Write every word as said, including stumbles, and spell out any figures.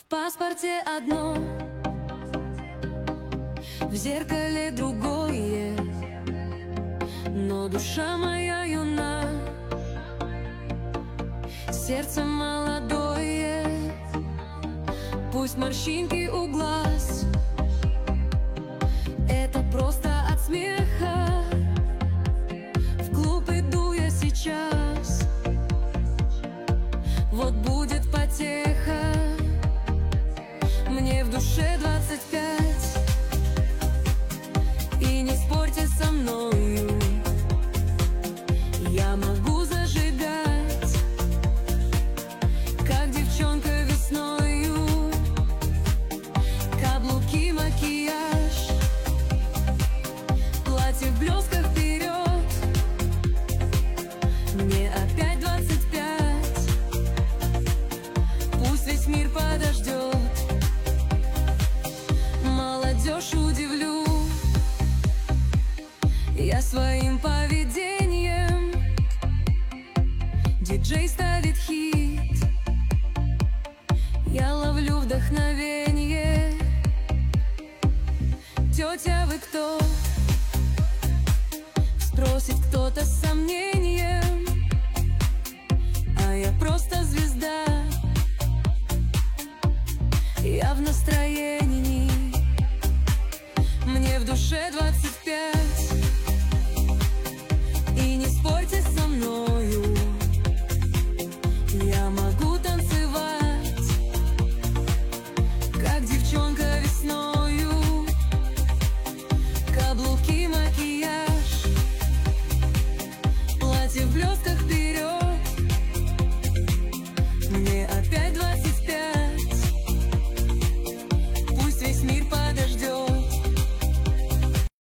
паспорте одно, в зеркале другое, но душа моя юна, сердце молодое. Пусть морщинки у глаз, это просто от смеха. В клуб иду я сейчас, вот будет потеха. Мне в душе двадцать пять, и не спорьте со мною, я могу зажигать, как девчонка весною. Каблуки, макияж, платье в блесках вперед. Мне опять двадцать пять, пусть весь мир подождет. Молодежь удивлю я своим поведением. Диджей ставит хит, я ловлю вдохновение. Тетя, вы кто? Спросит кто-то с сомнением, а я просто звезда, я в настроении. Мне в душе двадцать пять, и не спорьте